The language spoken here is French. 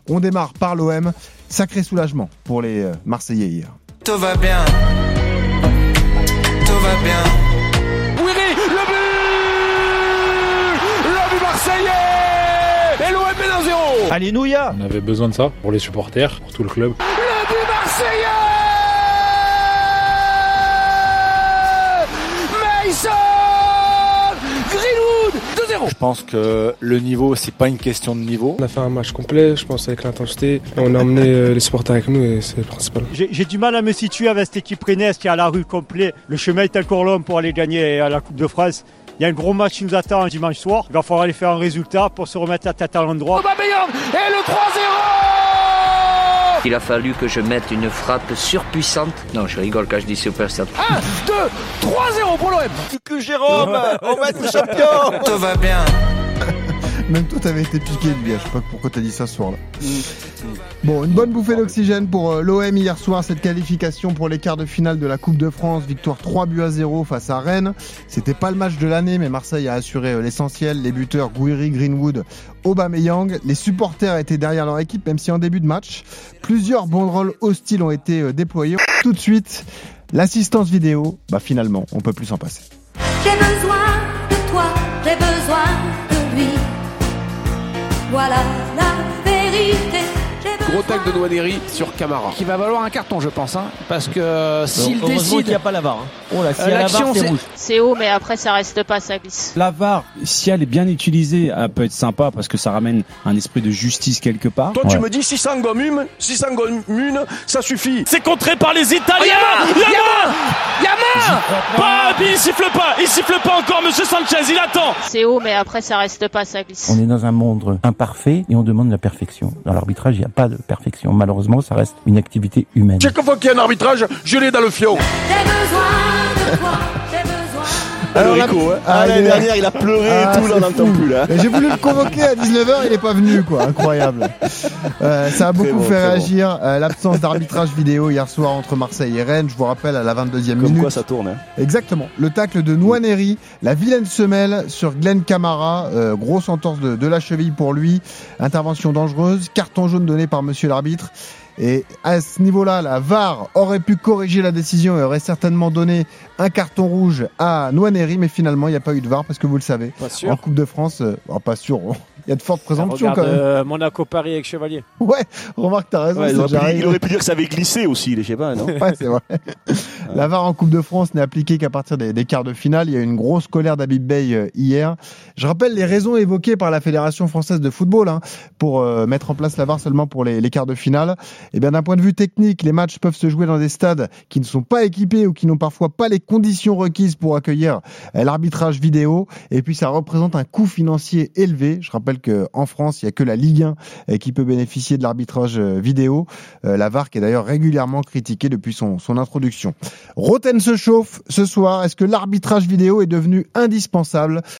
On démarre par l'OM. Sacré soulagement pour les Marseillais hier. Tout va bien. Tout va bien. Ouiri, le but marseillais. Et l'OM mène 1-0. Alléluia. On avait besoin de ça pour les supporters, pour tout le club. Le but marseillais. Mason Greenwood 2-0. Je pense que le niveau, c'est pas une question de niveau. On a fait un match complet, je pense, avec l'intensité. On a emmené les supporters avec nous et c'est le principal. J'ai du mal à me situer avec cette équipe rennaise qui est à la rue complet. Le chemin est encore long pour aller gagner à la Coupe de France. Il y a un gros match qui nous attend dimanche soir. Il va falloir aller faire un résultat pour se remettre la tête à l'endroit. Aubameyang et le 3-0. Il a fallu que je mette une frappe surpuissante. Non, je rigole quand je dis surpuissante. 1, 2, 3-0 pour l'OM. Que Jérôme, on va être champion. Tout va bien. Même toi, t'avais été piqué, lui. Je sais pas pourquoi t'as dit ça ce soir-là. Bon, une bonne bouffée d'oxygène pour l'OM hier soir. Cette qualification pour les quarts de finale de la Coupe de France. Victoire 3-0 face à Rennes. C'était pas le match de l'année, mais Marseille a assuré l'essentiel. Les buteurs Gouiri, Greenwood, Aubameyang. Les supporters étaient derrière leur équipe, même si en début de match, plusieurs banderoles hostiles ont été déployées. Tout de suite, l'assistance vidéo. Finalement, on peut plus s'en passer. J'ai besoin de toi, j'ai besoin de lui. Voilà la vérité. Gros tacle de Nwaneri sur Camara. Qui va valoir un carton, je pense, parce que s'il décide. Il n'y a pas la VAR. Oh là, si la VAR, c'est rouge. C'est haut, mais après ça reste pas, ça glisse. La VAR, si elle est bien utilisée, elle peut être sympa parce que ça ramène un esprit de justice quelque part. Toi, tu me dis 600 gommes une, ça suffit. C'est contré par les Italiens. Yamin. Il siffle pas encore, Monsieur Sanchez, il attend. C'est haut, mais après ça reste pas, ça glisse. On est dans un monde imparfait et on demande la perfection. Dans l'arbitrage, il n'y a pas de perfection. Malheureusement, ça reste une activité humaine. Chaque fois qu'il y a un arbitrage, je l'ai dans le fion. J'ai besoin de toi, j'ai besoin. Alors, l'année dernière, il a pleuré et tout, là, on n'entend plus, là. J'ai voulu le convoquer à 19h, il est pas venu, quoi. Incroyable. Ça a beaucoup fait réagir. L'absence d'arbitrage vidéo hier soir entre Marseille et Rennes. Je vous rappelle, à la 22e minute. Comme quoi, ça tourne, hein. Exactement. Le tacle de Nwaneri, la vilaine semelle sur Glenn Camara. Grosse entorse de la cheville pour lui. Intervention dangereuse. Carton jaune donné par monsieur l'arbitre. Et à ce niveau-là, la VAR aurait pu corriger la décision et aurait certainement donné un carton rouge à Nwaneri, mais finalement, il n'y a pas eu de VAR parce que vous le savez. En Coupe de France, pas sûr. Il y a de fortes présomptions quand même. Monaco-Paris avec Chevalier. Ouais, remarque, t'as raison. Ouais, il aurait pu dire que ça avait glissé aussi, je sais pas, non? Ouais, c'est vrai. La VAR en Coupe de France n'est appliquée qu'à partir des quarts de finale. Il y a eu une grosse colère d'Habib Bey hier. Je rappelle les raisons évoquées par la Fédération française de football pour mettre en place la VAR seulement pour les quarts de finale. Eh bien, d'un point de vue technique, les matchs peuvent se jouer dans des stades qui ne sont pas équipés ou qui n'ont parfois pas les conditions requises pour accueillir l'arbitrage vidéo. Et puis, ça représente un coût financier élevé. Je rappelle qu'en France, il n'y a que la Ligue 1 qui peut bénéficier de l'arbitrage vidéo. La VAR qui est d'ailleurs régulièrement critiquée depuis son introduction. Roten se chauffe ce soir. Est-ce que l'arbitrage vidéo est devenu indispensable